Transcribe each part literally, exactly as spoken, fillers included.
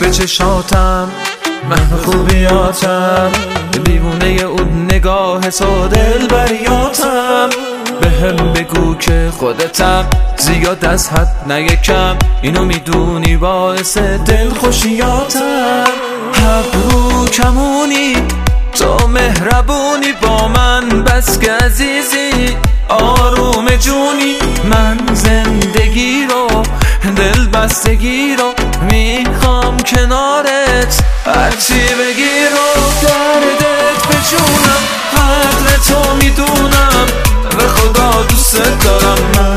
به چشاتم، محو خوبیاتم، دیوونه اون نگاه تو دلبریاتم. به هم بگو که خودتم، زیاد از حد نه کم، اینو میدونی باعث دلخوشیاتم. ابرو کمونی تو مهربونی با من، بس که عزیزی آروم جونی. من زندگی رو دل بستگی رو میخوام کنارت، هرچی بگی رو دردت به جونم. قدر تو میدونم به خدا دوست دارم.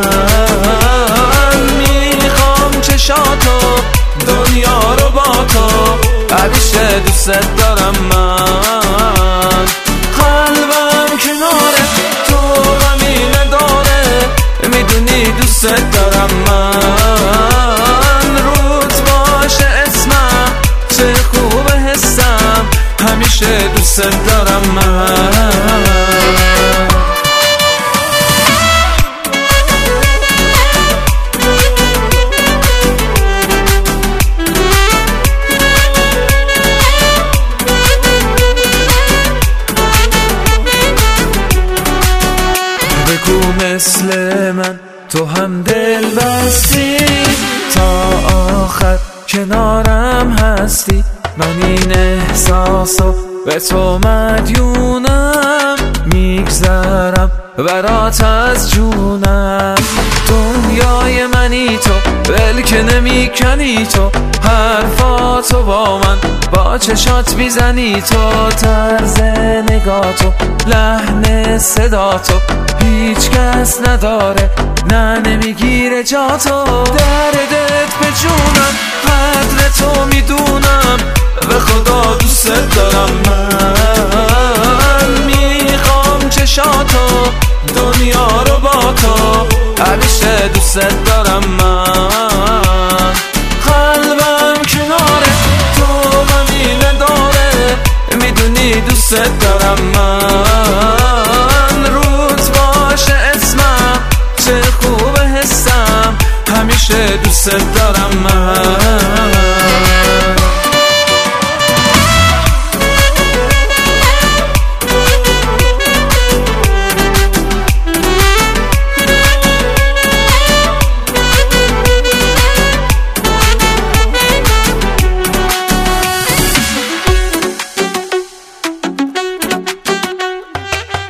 من میخوام چشاتو دنیا رو با تو، همیشه دوست دارم. من قلبم کناره تو غمی نداره، میدونی دوست دارم. من روت باشه اسمم، چه خوب حسم، همیشه دوست دارم. من بگو مثل من تو هم دل بستی، تا آخر کنارم هستی. من این احساسو به تو مدیونم، میگذرم برات از جونم. دنیای منی تو، ول که نمی کنی تو، حرفاتو با من با چشات میزنی تو. طرز نگاتو، لحن صداتو هیچ کس نداره، نه نمیگیره جاتو. دردت به جونم، قدر تو میدونم، به خدا دوست دارم. من میخوام چشاتو دنیا رو با تو، همیشه دوست دارم. من قلبم کناره تو غمی نداره، میدونی دوست دارم. من روت باشه اسمم، چه خوب حسم، همیشه دوست دارم. من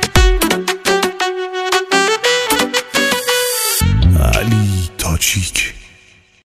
علی تاجیک.